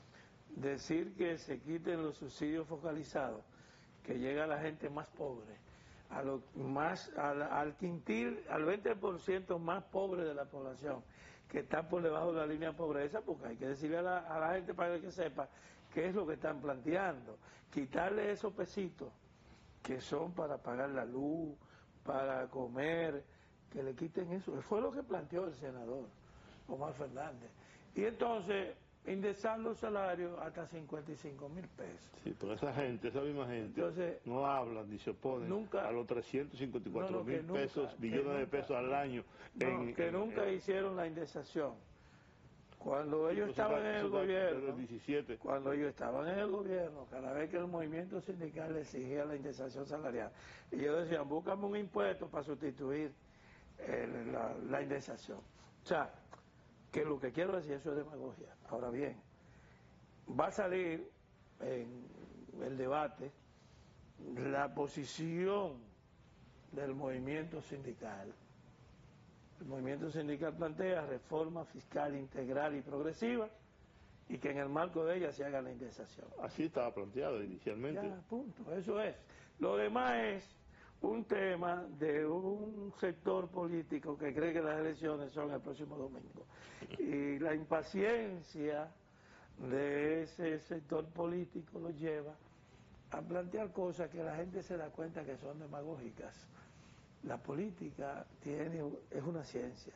decir que se quiten los subsidios focalizados, que llega a la gente más pobre, a lo más al, al quintil, al veinte por ciento más pobre de la población, que está por debajo de la línea de pobreza, porque hay que decirle a la, a la gente para que sepa qué es lo que están planteando. Quitarle esos pesitos que son para pagar la luz, para comer, que le quiten eso. Fue lo que planteó el senador Omar Fernández. Y entonces indexar los salarios hasta cincuenta y cinco mil pesos. Sí, pero esa gente, esa misma gente, entonces, no hablan ni se oponen nunca, a los trescientos cincuenta y cuatro mil no, no, pesos, nunca, billones nunca, de pesos al año. No, en, que en, nunca en, hicieron la indexación. Cuando ellos estaban en el gobierno, diecisiete. cuando ellos estaban en el gobierno, cada vez que el movimiento sindical le exigía la indexación salarial, ellos decían, búscame un impuesto para sustituir el, la, la indexación. O sea, que lo que quiero decir, eso es demagogia. Ahora bien, va a salir en el debate la posición del movimiento sindical. El movimiento sindical plantea reforma fiscal integral y progresiva y que en el marco de ella se haga la indexación. Así estaba planteado inicialmente. Ya, punto, eso es. Lo demás es un tema de un sector político que cree que las elecciones son el próximo domingo. Y la impaciencia de ese sector político lo lleva a plantear cosas que la gente se da cuenta que son demagógicas. La política tiene, es una ciencia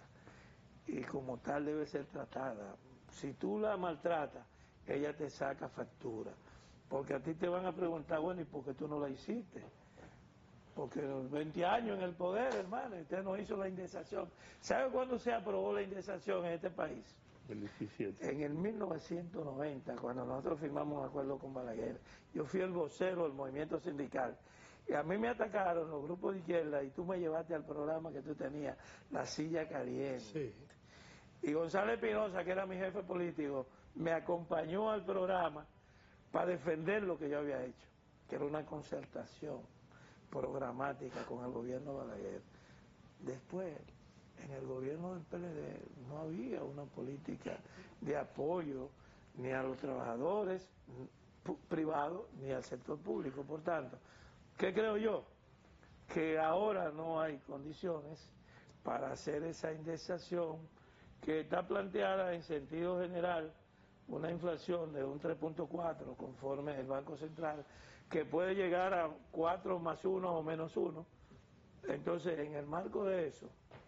y como tal debe ser tratada. Si tú la maltratas, ella te saca factura. Porque a ti te van a preguntar, bueno, ¿y por qué tú no la hiciste? Porque los veinte años en el poder, hermano, usted no hizo la indexación. ¿Sabe cuándo se aprobó la indexación en este país? El diecisiete. En el mil novecientos noventa, cuando nosotros firmamos un acuerdo con Balaguer. Yo fui el vocero del movimiento sindical. Y a mí me atacaron los grupos de izquierda y tú me llevaste al programa que tú tenías, La Silla Caliente. Sí. Y González Espinosa, que era mi jefe político, me acompañó al programa para defender lo que yo había hecho, que era una concertación programática con el gobierno de Balaguer. Después, en el gobierno del P L D no había una política de apoyo ni a los trabajadores privados ni al sector público. Por tanto, ¿qué creo yo? Que ahora no hay condiciones para hacer esa indexación que está planteada en sentido general, una inflación de un tres punto cuatro conforme el Banco Central, que puede llegar a cuatro más uno o menos uno. Entonces, en el marco de eso,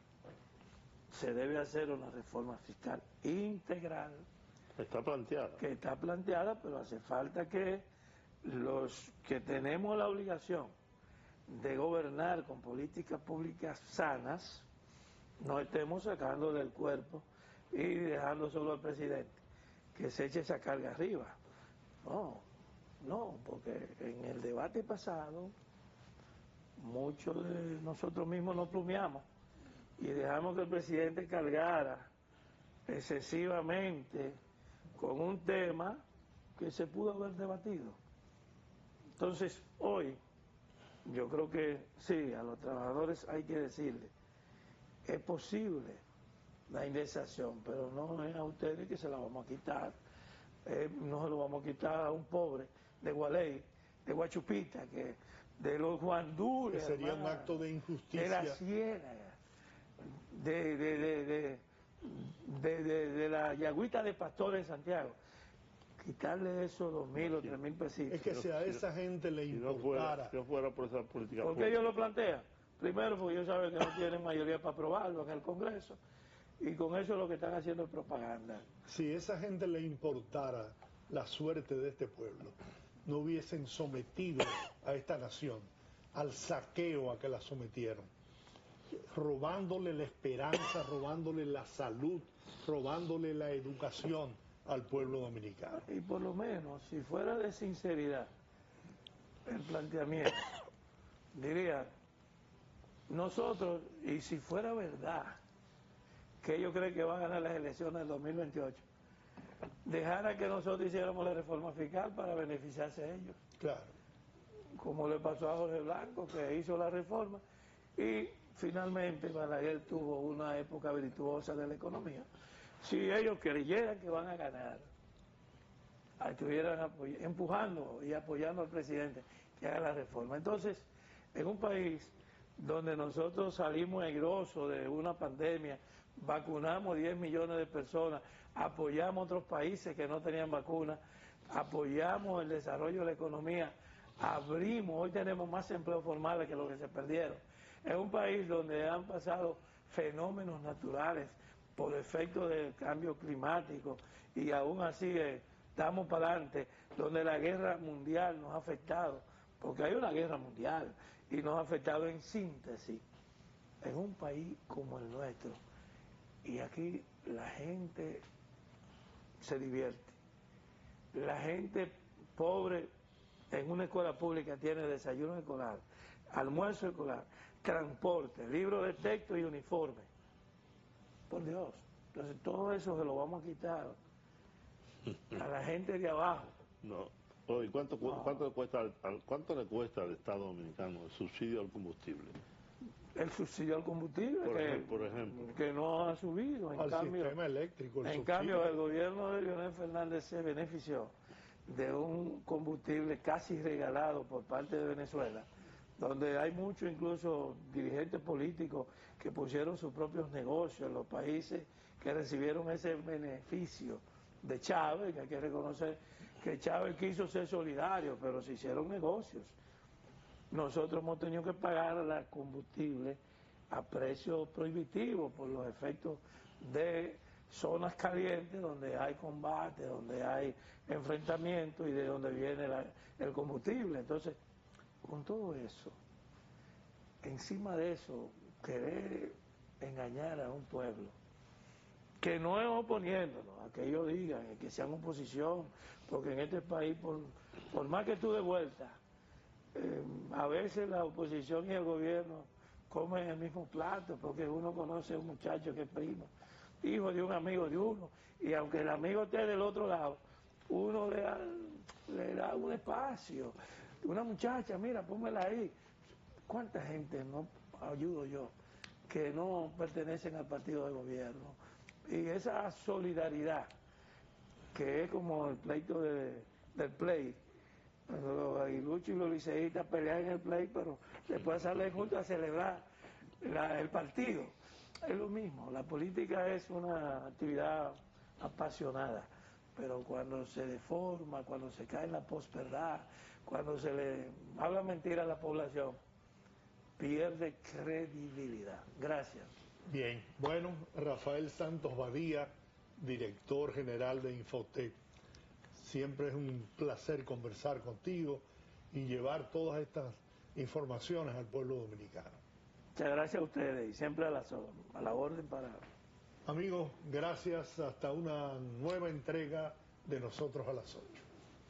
se debe hacer una reforma fiscal integral. Está planteada. Que está planteada, pero hace falta que los que tenemos la obligación de gobernar con políticas públicas sanas, no estemos sacando del cuerpo y dejando solo al presidente que se eche esa carga arriba. No, no, porque en el debate pasado muchos de nosotros mismos nos plumeamos y dejamos que el presidente cargara excesivamente con un tema que se pudo haber debatido. Entonces, hoy, yo creo que sí, a los trabajadores hay que decirle, es posible la indexación, pero no es a ustedes que se la vamos a quitar, eh, no se lo vamos a quitar a un pobre de Gualey, de Guachupita, que de los guandures, que sería hermano, un acto de injusticia, de la ciénaga, de, de, de, de, de, de, de la yagüita de Pastores de Santiago. Quitarle esos dos mil o tres mil pesitos. Es que si a esa gente le importara. Si no fuera por esa política ¿Por qué ellos lo plantean? Primero, porque ellos saben que no tienen mayoría para aprobarlo en el Congreso, y con eso lo que están haciendo es propaganda. Si a esa gente le importara la suerte de este pueblo, no hubiesen sometido a esta nación al saqueo a que la sometieron, robándole la esperanza, robándole la salud, robándole la educación al pueblo dominicano. Y por lo menos, si fuera de sinceridad el planteamiento, diría, nosotros, y si fuera verdad que ellos creen que van a ganar las elecciones del dos mil veintiocho, dejara que nosotros hiciéramos la reforma fiscal para beneficiarse a ellos. Claro. Como le pasó a Jorge Blanco, que hizo la reforma, y finalmente Balaguer tuvo una época virtuosa de la economía. Si ellos creyeran que van a ganar, estuvieran empujando y apoyando al presidente que haga la reforma. Entonces, en un país donde nosotros salimos airosos de una pandemia, vacunamos diez millones de personas, apoyamos a otros países que no tenían vacunas, apoyamos el desarrollo de la economía, abrimos, hoy tenemos más empleos formales que los que se perdieron. Es un país donde han pasado fenómenos naturales por efecto del cambio climático y aún así eh, estamos para adelante, donde la guerra mundial nos ha afectado, porque hay una guerra mundial y nos ha afectado en síntesis, en un país como el nuestro. Y aquí la gente se divierte. La gente pobre en una escuela pública tiene desayuno escolar, almuerzo escolar, transporte, libro de texto y uniforme. Por Dios. Entonces todo eso se lo vamos a quitar a la gente de abajo. No. Oye, ¿cuánto, no. ¿cuánto, le cuesta al, ¿Cuánto le cuesta al Estado Dominicano el subsidio al combustible? El subsidio al combustible, por, que, ejemplo, por ejemplo. que no ha subido. En al cambio, sistema eléctrico. El en subsidio. cambio, el gobierno de Leonel Fernández se benefició de un combustible casi regalado por parte de Venezuela, donde hay muchos incluso dirigentes políticos que pusieron sus propios negocios en los países que recibieron ese beneficio de Chávez, que hay que reconocer que Chávez quiso ser solidario, pero se hicieron negocios. Nosotros hemos tenido que pagar el combustible a precio prohibitivo por los efectos de zonas calientes donde hay combate, donde hay enfrentamiento y de donde viene la, el combustible. Entonces, con todo eso, encima de eso, querer engañar a un pueblo, que no es oponiéndonos, a que ellos digan, que sean oposición, porque en este país, por, por más que tú de vuelta, eh, a veces la oposición y el gobierno comen el mismo plato, porque uno conoce a un muchacho que es primo, hijo de un amigo de uno, y aunque el amigo esté del otro lado, uno le da, le da un espacio. Una muchacha, mira, pónmela ahí. ¿Cuánta gente no ayudo yo que no pertenecen al partido de gobierno. Y esa solidaridad, que es como el pleito de, del play, los aguiluchos y los liceístas pelean en el play, pero después salen juntos a celebrar la, el partido. Es lo mismo, la política es una actividad apasionada, pero cuando se deforma, cuando se cae en la posverdad, cuando se le habla mentira a la población, pierde credibilidad. Gracias. Bien, bueno, Rafael Santos Badía, director general de Infotec. Siempre es un placer conversar contigo y llevar todas estas informaciones al pueblo dominicano. Muchas gracias a ustedes y siempre a la, a la orden para... Amigos, gracias. Hasta una nueva entrega de Nosotros a las ocho.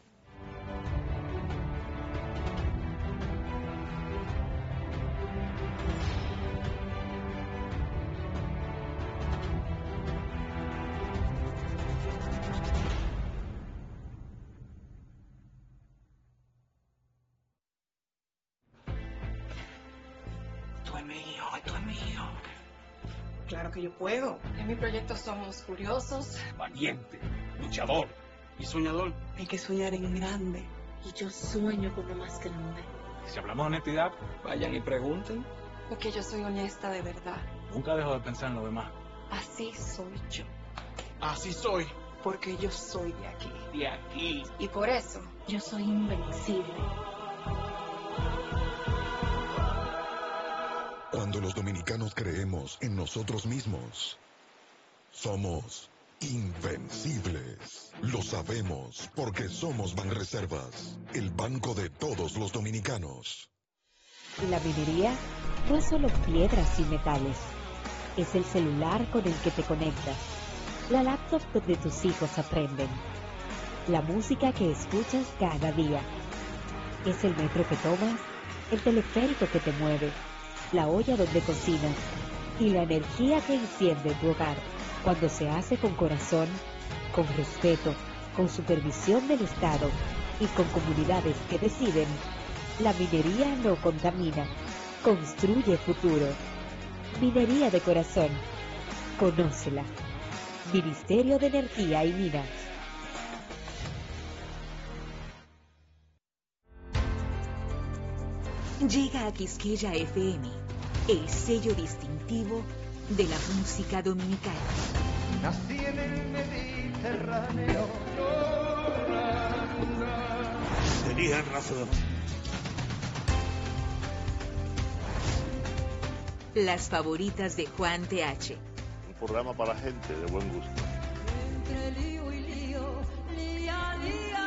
Claro que yo puedo. En mi proyecto somos curiosos, valiente, luchador y soñador. Hay que soñar en grande. Y yo sueño con lo más grande. Si hablamos de honestidad, vayan y pregunten. Porque yo soy honesta de verdad. Nunca dejo de pensar en lo demás. Así soy yo. Así soy. Porque yo soy de aquí. De aquí. Y por eso, yo soy invencible. Cuando los dominicanos creemos en nosotros mismos, somos invencibles. Lo sabemos porque somos Banreservas, el banco de todos los dominicanos. La minería no es solo piedras y metales. Es el celular con el que te conectas, la laptop donde tus hijos aprenden, la música que escuchas cada día. Es el metro que tomas, el teleférico que te mueve, la olla donde cocinas y la energía que enciende tu hogar cuando se hace con corazón, con respeto, con supervisión del Estado y con comunidades que deciden. La minería no contamina, construye futuro. Minería de corazón. Conócela. Ministerio de Energía y Minas. Llega a Quisqueya F M, el sello distintivo de la música dominicana. Nací en el Mediterráneo. Tenían razón. Las favoritas de Juan T H. Un programa para gente de buen gusto. Entre lío y lío, lía, lía.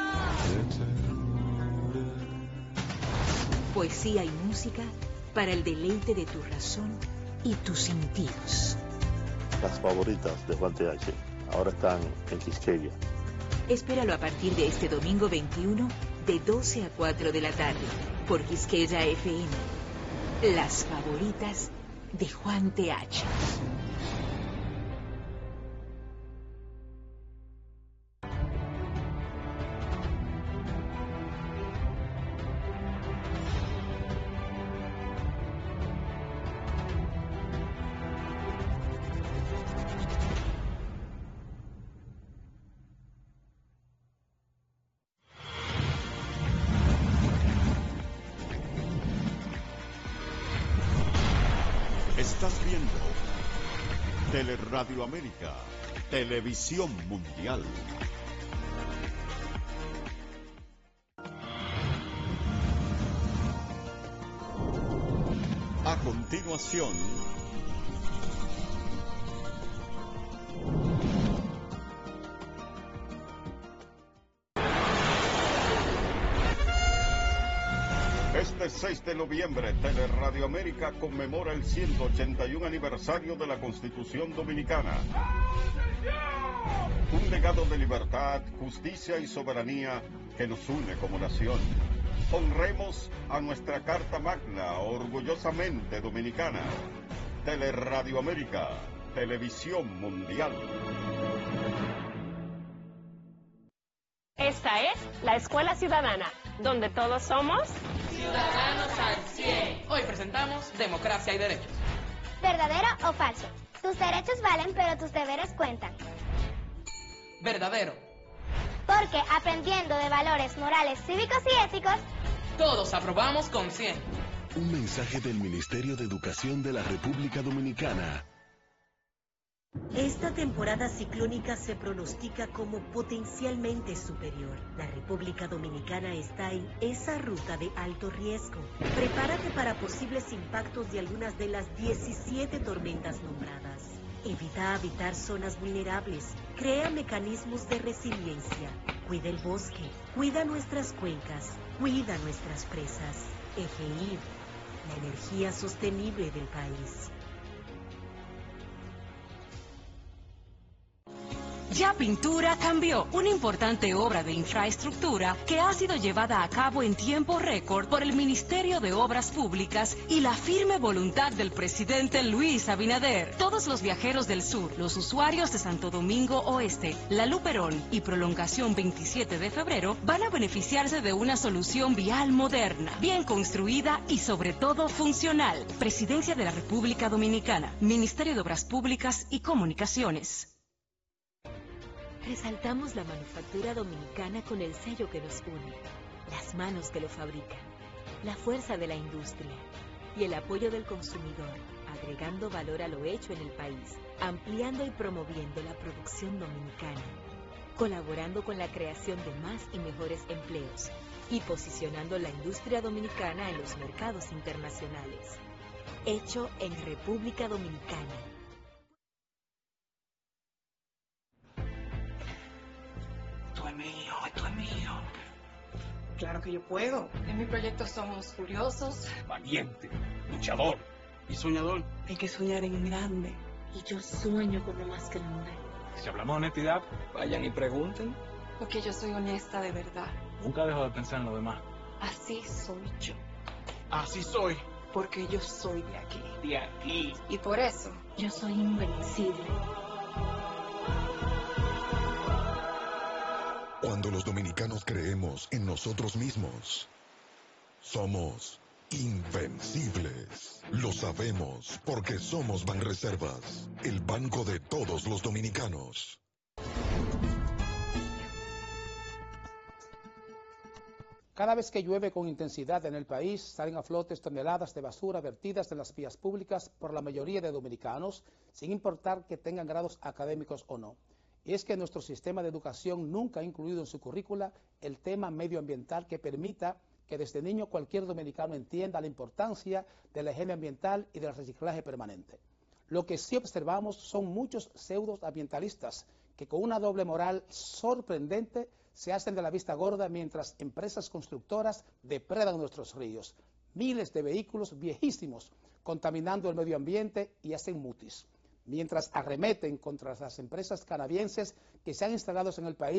Poesía y música para el deleite de tu razón y tus sentidos. Las favoritas de Juan T H ahora están en Quisqueya. Espéralo a partir de este domingo veintiuno de doce a cuatro de la tarde por Quisqueya F M. Las favoritas de Juan T H. Estás viendo Teleradio América, Televisión Mundial. A continuación, este seis de noviembre, Teleradio América conmemora el ciento ochenta y uno aniversario de la Constitución Dominicana. Un legado de libertad, justicia y soberanía que nos une como nación. Honremos a nuestra Carta Magna, orgullosamente dominicana. Teleradio América, Televisión Mundial. Esta es la Escuela Ciudadana, donde todos somos ciudadanos al cien. Hoy presentamos Democracia y Derechos. ¿Verdadero o falso? Tus derechos valen, pero tus deberes cuentan. Verdadero. Porque aprendiendo de valores morales, cívicos y éticos, todos aprobamos con cien. Un mensaje del Ministerio de Educación de la República Dominicana. Esta temporada ciclónica se pronostica como potencialmente superior. La República Dominicana está en esa ruta de alto riesgo. Prepárate para posibles impactos de algunas de las diecisiete tormentas nombradas. Evita habitar zonas vulnerables. Crea mecanismos de resiliencia. Cuida el bosque. Cuida nuestras cuencas. Cuida nuestras presas. EGID, la energía sostenible del país. Ya Pintura cambió, una importante obra de infraestructura que ha sido llevada a cabo en tiempo récord por el Ministerio de Obras Públicas y la firme voluntad del presidente Luis Abinader. Todos los viajeros del sur, los usuarios de Santo Domingo Oeste, La Luperón y Prolongación veintisiete de febrero van a beneficiarse de una solución vial moderna, bien construida y sobre todo funcional. Presidencia de la República Dominicana, Ministerio de Obras Públicas y Comunicaciones. Resaltamos la manufactura dominicana con el sello que nos une, las manos que lo fabrican, la fuerza de la industria y el apoyo del consumidor, agregando valor a lo hecho en el país, ampliando y promoviendo la producción dominicana, colaborando con la creación de más y mejores empleos y posicionando la industria dominicana en los mercados internacionales. Hecho en República Dominicana. Esto es mío, esto es mío. Claro que yo puedo. En mi proyecto somos curiosos, valiente, luchador y soñador. Hay que soñar en grande. Y yo sueño con lo más grande. Si hablamos de honestidad, vayan y pregunten. porque yo soy honesta de verdad. Nunca dejo de pensar en lo demás. Así soy yo. Así soy. Porque yo soy de aquí. De aquí. Y por eso, yo soy invencible. Cuando los dominicanos creemos en nosotros mismos, somos invencibles. Lo sabemos porque somos Banreservas, el banco de todos los dominicanos. Cada vez que llueve con intensidad en el país, salen a flote toneladas de basura vertidas en las vías públicas por la mayoría de dominicanos, sin importar que tengan grados académicos o no. Y es que nuestro sistema de educación nunca ha incluido en su currícula el tema medioambiental que permita que desde niño cualquier dominicano entienda la importancia de la higiene ambiental y del reciclaje permanente. Lo que sí observamos son muchos pseudoambientalistas que con una doble moral sorprendente se hacen de la vista gorda mientras empresas constructoras depredan nuestros ríos. Miles de vehículos viejísimos contaminando el medio ambiente y hacen mutis, mientras arremeten contra las empresas canadienses que se han instalado en el país